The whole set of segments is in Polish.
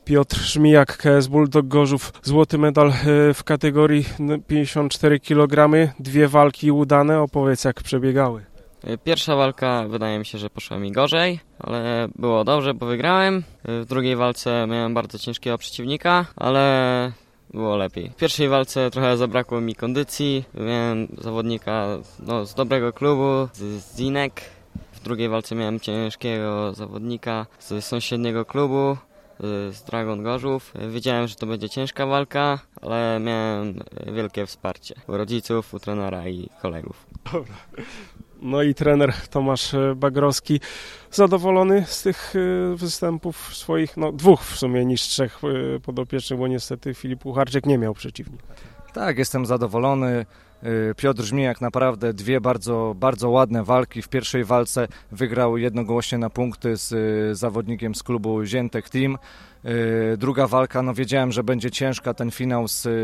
Piotr Żmijak, KS Bulldog Gorzów, złoty medal w kategorii 54 kg, 2 walki udane, opowiedz jak przebiegały. Pierwsza walka wydaje mi się, że poszła mi gorzej, ale było dobrze, bo wygrałem. W drugiej walce miałem bardzo ciężkiego przeciwnika, ale było lepiej. W pierwszej walce trochę zabrakło mi kondycji, miałem zawodnika z dobrego klubu, z Zinek. W drugiej walce miałem ciężkiego zawodnika z sąsiedniego klubu, z Dragon Gorzów. Wiedziałem, że to będzie ciężka walka, ale miałem wielkie wsparcie u rodziców, u trenera i kolegów. Dobra. No i trener Tomasz Bagrowski, zadowolony z tych występów swoich, dwóch w sumie niż 3 podopiecznych, bo niestety Filip Kucharczyk nie miał przeciwnika. Tak, jestem zadowolony. Piotr Żmijak naprawdę 2 bardzo, bardzo ładne walki. W pierwszej walce wygrał jednogłośnie na punkty z zawodnikiem z klubu Ziętek Team. Druga walka, wiedziałem, że będzie ciężka. Ten finał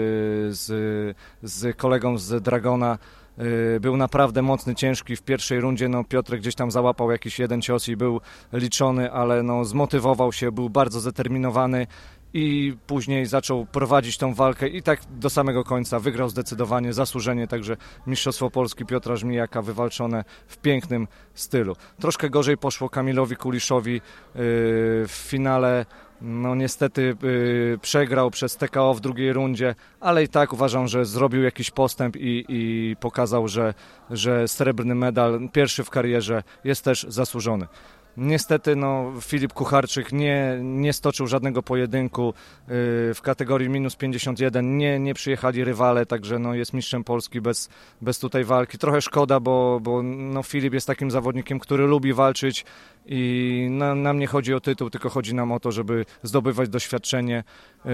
z kolegą z Dragona był naprawdę mocny, ciężki. W pierwszej rundzie Piotrek gdzieś tam załapał jakiś jeden cios i był liczony, ale zmotywował się, był bardzo zdeterminowany i później zaczął prowadzić tą walkę i tak do samego końca wygrał zdecydowanie, zasłużenie, także Mistrzostwo Polski Piotra Żmijaka wywalczone w pięknym stylu. Troszkę gorzej poszło Kamilowi Kuliszowi w finale. Niestety przegrał przez TKO w drugiej rundzie, ale i tak uważam, że zrobił jakiś postęp i pokazał, że srebrny medal, pierwszy w karierze, jest też zasłużony. Niestety Filip Kucharczyk nie stoczył żadnego pojedynku w kategorii minus 51, nie przyjechali rywale, także jest mistrzem Polski bez tutaj walki. Trochę szkoda, bo Filip jest takim zawodnikiem, który lubi walczyć i nam nie chodzi o tytuł, tylko chodzi nam o to, żeby zdobywać doświadczenie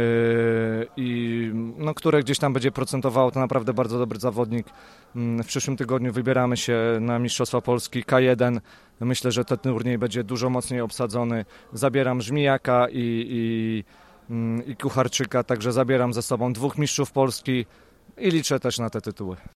i które gdzieś tam będzie procentowało. To naprawdę bardzo dobry zawodnik. W przyszłym tygodniu wybieramy się na Mistrzostwa Polski K1. Myślę, że ten turniej będzie dużo mocniej obsadzony. Zabieram Żmijaka i Kucharczyka, także zabieram ze sobą 2 mistrzów Polski i liczę też na te tytuły.